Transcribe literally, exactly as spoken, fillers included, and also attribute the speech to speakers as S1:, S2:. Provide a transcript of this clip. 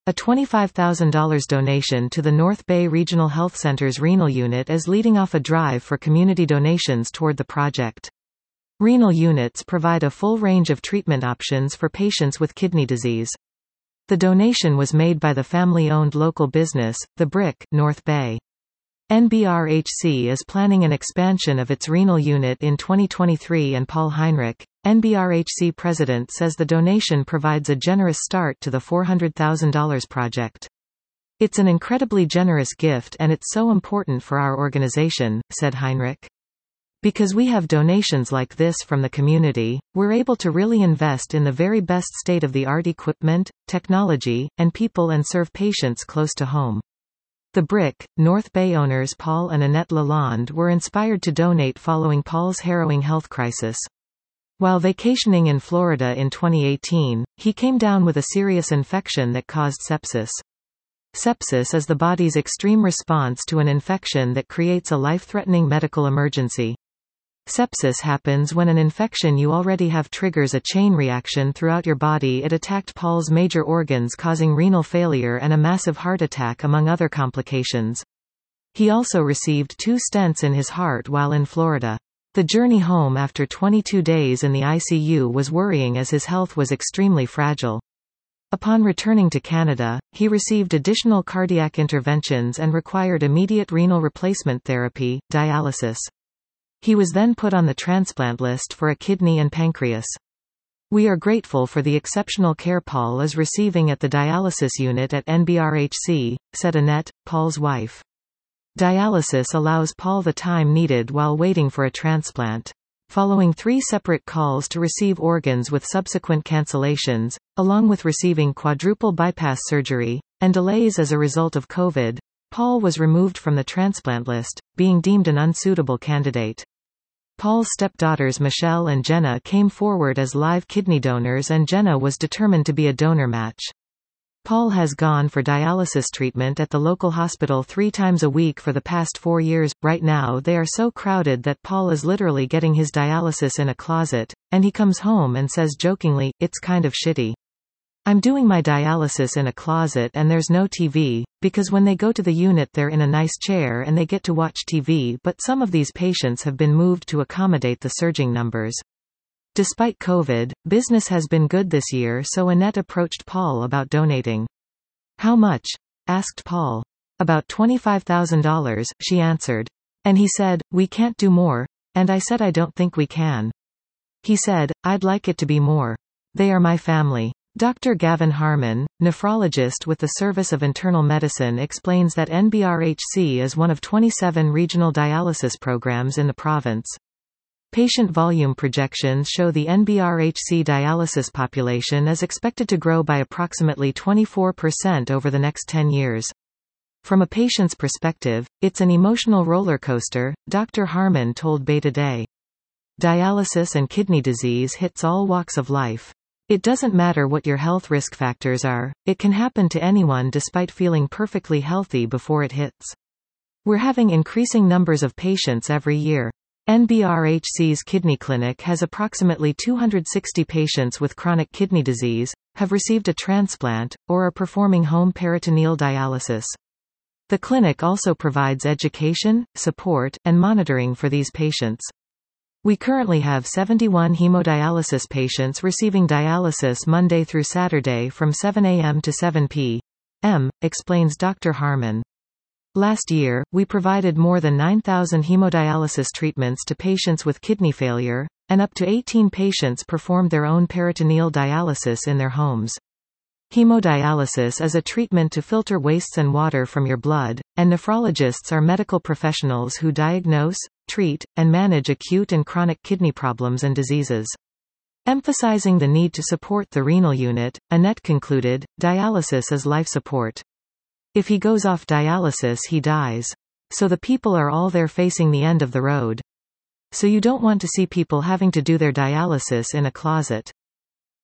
S1: A twenty-five thousand dollars donation to the North Bay Regional Health Center's renal unit is leading off a drive for community donations toward the project. Renal units provide a full range of treatment options for patients with kidney disease. The donation was made by the family-owned local business, The Brick, North Bay. N B R H C is planning an expansion of its renal unit in twenty twenty-three, and Paul Heinrich, N B R H C president, says the donation provides a generous start to the four hundred thousand dollars project. "It's an incredibly generous gift and it's so important for our organization," said Heinrich. "Because we have donations like this from the community, we're able to really invest in the very best state-of-the-art equipment, technology, and people and serve patients close to home." The Brick, North Bay owners Paul and Annette Lalonde were inspired to donate following Paul's harrowing health crisis. While vacationing in Florida in twenty eighteen, he came down with a serious infection that caused sepsis. Sepsis is the body's extreme response to an infection that creates a life-threatening medical emergency. Sepsis happens when an infection you already have triggers a chain reaction throughout your body. It attacked Paul's major organs, causing renal failure and a massive heart attack, among other complications. He also received two stents in his heart while in Florida. The journey home after twenty-two days in the I C U was worrying as his health was extremely fragile. Upon returning to Canada, he received additional cardiac interventions and required immediate renal replacement therapy, dialysis. He was then put on the transplant list for a kidney and pancreas. "We are grateful for the exceptional care Paul is receiving at the dialysis unit at N B R H C," said Annette, Paul's wife. Dialysis allows Paul the time needed while waiting for a transplant. Following three separate calls to receive organs with subsequent cancellations, along with receiving quadruple bypass surgery, and delays as a result of COVID, Paul was removed from the transplant list, being deemed an unsuitable candidate. Paul's stepdaughters Michelle and Jenna came forward as live kidney donors, and Jenna was determined to be a donor match. Paul has gone for dialysis treatment at the local hospital three times a week for the past four years. Right now they are so crowded that Paul is literally getting his dialysis in a closet, and he comes home and says jokingly, "It's kind of shitty. I'm doing my dialysis in a closet and there's no T V, because when they go to the unit they're in a nice chair and they get to watch T V, but some of these patients have been moved to accommodate the surging numbers." Despite COVID, business has been good this year, so Annette approached Paul about donating. "How much?" asked Paul. "About twenty-five thousand dollars, she answered. And he said, "We can't do more." And I said, "I don't think we can." He said, "I'd like it to be more. They are my family." Doctor Gavin Harmon, nephrologist with the Service of Internal Medicine, explains that N B R H C is one of twenty-seven regional dialysis programs in the province. Patient volume projections show the N B R H C dialysis population is expected to grow by approximately twenty-four percent over the next ten years. From a patient's perspective, it's an emotional roller coaster, Doctor Harmon told Bay Today. Dialysis and kidney disease hits all walks of life. It doesn't matter what your health risk factors are, it can happen to anyone despite feeling perfectly healthy before it hits. We're having increasing numbers of patients every year. N B R H C's kidney clinic has approximately two hundred sixty patients with chronic kidney disease, have received a transplant, or are performing home peritoneal dialysis. The clinic also provides education, support, and monitoring for these patients. We currently have seventy-one hemodialysis patients receiving dialysis Monday through Saturday from seven a m to seven p m, explains Doctor Harmon. Last year, we provided more than nine thousand hemodialysis treatments to patients with kidney failure, and up to eighteen patients performed their own peritoneal dialysis in their homes. Hemodialysis is a treatment to filter wastes and water from your blood, and nephrologists are medical professionals who diagnose, treat, and manage acute and chronic kidney problems and diseases. Emphasizing the need to support the renal unit, Annette concluded, "Dialysis is life support. If he goes off dialysis he dies. So the people are all there facing the end of the road. So you don't want to see people having to do their dialysis in a closet.